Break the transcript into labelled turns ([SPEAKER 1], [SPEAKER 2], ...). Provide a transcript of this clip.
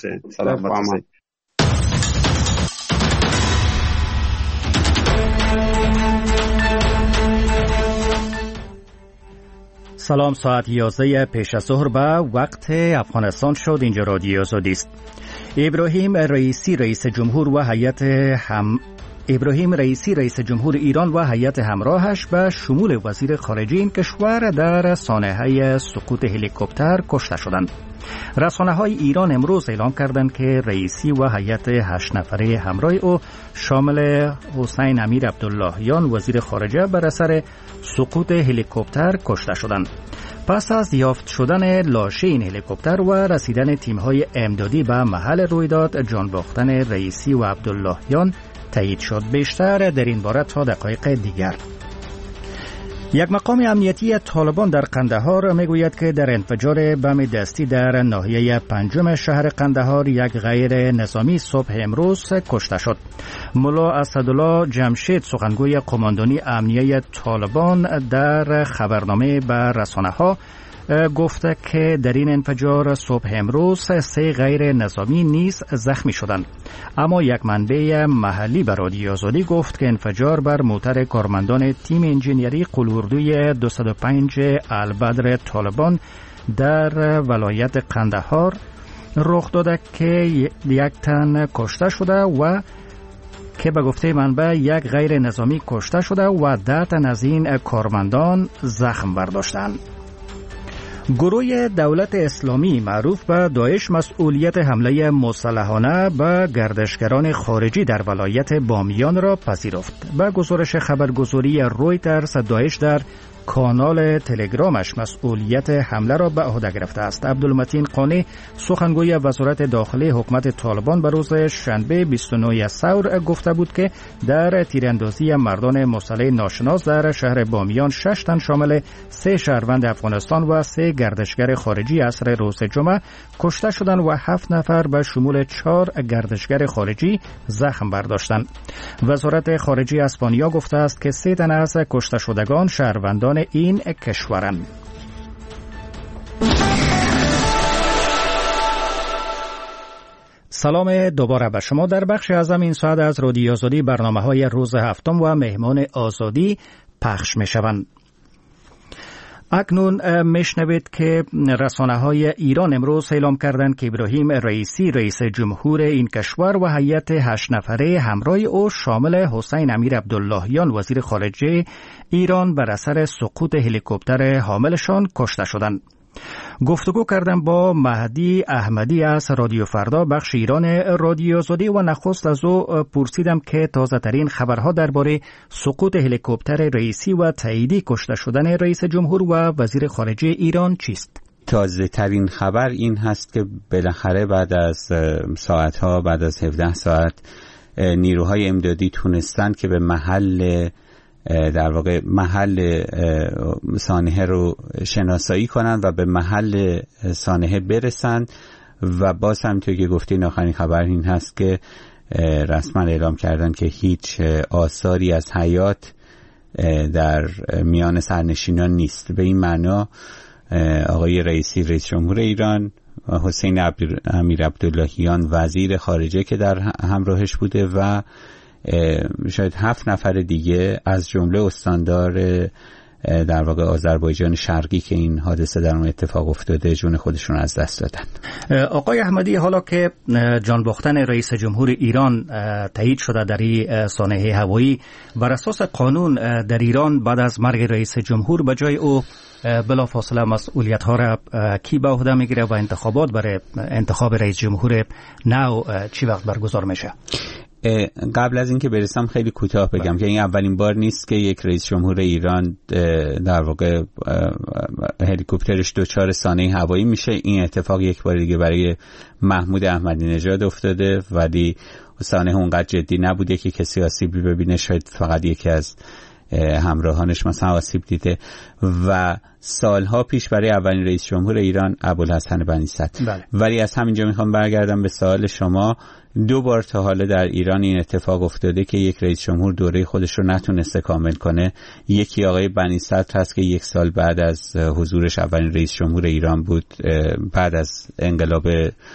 [SPEAKER 1] حسین. سلامت حسین.
[SPEAKER 2] سلام، ساعت 11 پیش از ظهر به وقت افغانستان شد. اینجا رادیو آزادی است. ابراهیم رئیسی رئیس جمهور ایران و هیئت همراهش به شمول وزیر خارجه این کشور در سانحه سقوط هلیکوپتر کشته شدند. رسانه‌های ایران امروز اعلام کردند که رئیسی و هیئت 8 نفره همراه او شامل حسین امیر عبداللهیان وزیر خارجه بر اثر سقوط هلیکوپتر کشته شدند. پس از یافت شدن لاشه این هلیکوپتر و رسیدن تیم‌های امدادی به محل رویداد، جان باختن رئیسی و عبداللهیان تایید شد. بیشتر در این باره تا دقایق دیگر. یک مقام امنیتی طالبان در قندهار میگوید که در انفجار بم دستی در ناحیه 5 شهر قندهار یک غیر نظامی صبح امروز کشته شد. ملا اسدالله جمشید سخنگوی قماندانی امنیه طالبان در خبرنامه به رسانه‌ها گفته که در این انفجار صبح امروز 3 غیر نظامی نیز زخمی شدند. اما یک منبع محلی به رادیو آزادی گفت که انفجار بر موتر کارمندان تیم انجینیری قلوردوی 205 البدر طالبان در ولایت قندهار رخ داده که یک تن کشته شده و که به گفته منبع یک غیر نظامی کشته شده و 10 تن از این کارمندان زخم برداشتند. گروه دولت اسلامی معروف به داعش مسئولیت حمله مسلحانه به گردشگران خارجی در ولایت بامیان را پذیرفت. به گزارش خبرگزاری رویترز، داعش در کانال تلگرامش مسئولیت حمله را به عهده گرفته است. عبدالمتین قانی سخنگوی وزارت داخلی حکومت طالبان به روز شنبه 29 ثور گفته بود که در تیراندازی مردان مسلح ناشناس در شهر بامیان 6 تن شامل 3 شهروند افغانستان و 3 گردشگر خارجی عصر روز جمعه کشته شدند و 7 نفر به شمول 4 گردشگر خارجی زخم برداشتند. وزارت خارجه اسپانیا گفته است که 3 تن از کشته شدگان شهروندان این کشورند. سلام دوباره به شما. در بخش اعظم این ساعت از رادیو آزادی برنامه‌های روز هفتم و مهمان آزادی پخش می‌شوند. اکنون میشنوید که رسانه‌های ایران امروز اعلام کردند که ابراهیم رئیسی رئیس جمهور این کشور و هیئت 8 نفره همراه او شامل حسین امیر عبداللهیان وزیر خارجه ایران بر اثر سقوط هلیکوپتر حاملشان کشته شدند. گفتگو کردم با مهدی احمدی از رادیو فردا بخش ایران رادیو آزادی و نخست از او پرسیدم که تازه ترین خبرها درباره سقوط هلیکوپتر رئیسی و تاییدی کشته شدن رئیس جمهور و وزیر خارجه ایران چیست؟
[SPEAKER 3] تازه ترین خبر این هست که بالاخره بعد از ساعتها، بعد از 17 ساعت نیروهای امدادی تونستند که به محل سانحه رو شناسایی کنند و به محل سانحه برسند. و باز همینطور که گفتین آخرین خبر این هست که رسما اعلام کردن که هیچ آثاری از حیات در میان سرنشینان نیست. به این معنا آقای رئیسی رئیس جمهور ایران، حسین امیر عبداللهیان وزیر خارجه که در همراهش بوده و شاید 7 نفر دیگه از جمله استاندار در واقع آذربایجان شرقی که این حادثه در اون اتفاق افتاده جون خودشون از دست دادن.
[SPEAKER 2] آقای احمدی، حالا که جان باختن رئیس جمهور ایران تایید شده در این سانحه هوایی، بر اساس قانون در ایران بعد از مرگ رئیس جمهور به جای او بلافاصله مسئولیت ها را کی به عهده میگیره و انتخابات برای انتخاب رئیس جمهور نو چی وقت برگزار میشه؟
[SPEAKER 3] قبل از اینکه برسم خیلی کوتاه بگم که این اولین بار نیست که یک رئیس جمهور ایران در واقع هلیکوپترش دچار سانحه هوایی میشه. این اتفاق یک بار دیگه برای محمود احمدی نژاد افتاده، ولی سانحه اونقدر جدی نبوده که کسی آسیبی ببینه. شاید فقط یکی از همراهانش مثلا آسیب دیده. و سالها پیش برای اولین رئیس جمهور ایران ابوالحسن بنی صدر. ولی از همینجا میخوام برگردم به سوال شما. 2 بار تا حالا در ایران این اتفاق افتاده که یک رئیس جمهور دوره خودش رو نتونسته کامل کنه. یکی آقای بنی صدر هست که 1 سال بعد از حضورش اولین رئیس جمهور ایران بود، بعد از انقلاب